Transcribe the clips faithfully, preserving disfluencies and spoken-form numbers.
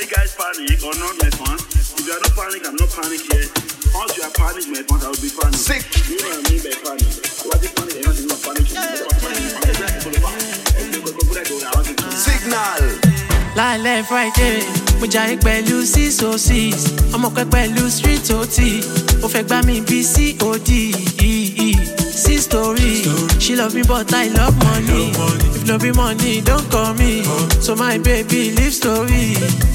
you guys panic or not, my fun? If you are not panic, I'm not panic here. Once you are panic, my fun, I will be panic. Sick. You know what I mean by panic? What is panic? You're not panicking. Signal. Lálẹ́ Friday, mo jayé pẹ̀lú six oh six. Ọmọ pẹ́ pẹ̀lú street O T. Ó fẹ́ gbá mi bí C O D. Six story. She love me but I love money. If no be money, don't call me. So my baby live story.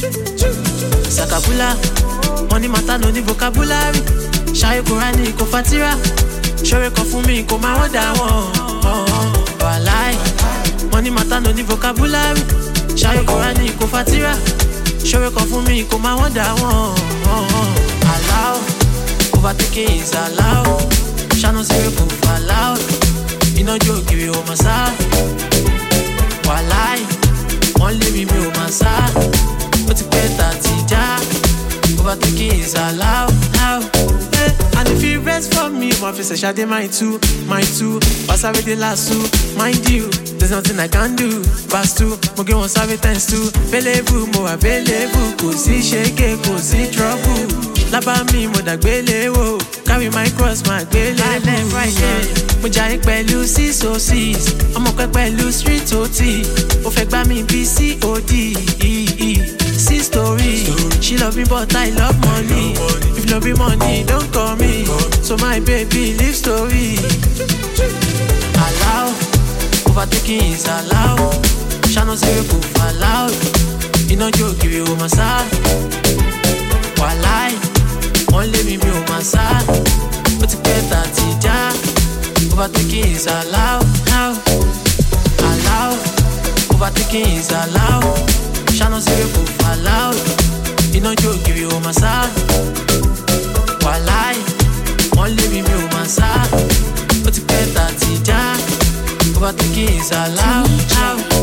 Sakabula, money matter no ní vocabulary. Ṣayé Kùránì kò fatira. Ṣọ̀rẹ́ kan fún mi kò máa wọ́n dà wọ́n. Wàláì, money matter no ní vocabulary. Ṣayé Kùránì kò fatira. Ṣọ̀rẹ́ kan fún mi kò máa wọ́n dà wọ́n. Allow, overtaking is allowed. Ṣáná sírí kò fà loud. Iná jó kiri o máa sá. Wàláì, wọ́n lé mi mi ò máa sá. Ó ti pẹ́ tà ti já. Overtaking is allowed. Hey, and if you rest for me, my face I shade mine too, mine too. Pass away the last two, mind you. There's nothing I can do. Pass two, mo get one savage times two. Available, mo available. Kò sí shake, kò sí trouble. Lábá mi mo dàgbélé wò. Carry my cross, my gbélé. Lálẹ́ Friday, mo jayé pẹ̀lú six oh six. Ọmọ pẹ́ pẹ̀lú street O T. Ó fẹ́ gbá mi bí C O D. Six story. She love me but I love money. If no be money, don't call me. So my baby live story. Allow, overtaking is allowed. Ṣáná sírí kò fà loud. Iná jó kiri o máa sá. Wàláì, wọ́n lé mi mi ò máa sá. Ó ti pẹ́ tà ti já. Overtaking is allowed. Allow, overtaking is allowed. Ṣáná sírí kò fà loud. Iná jó kiri o máa sá. Wàláì, wọ́n lé mi mi ò máa sá. Ó ti pẹ́ tà ti já. Overtaking is allowed.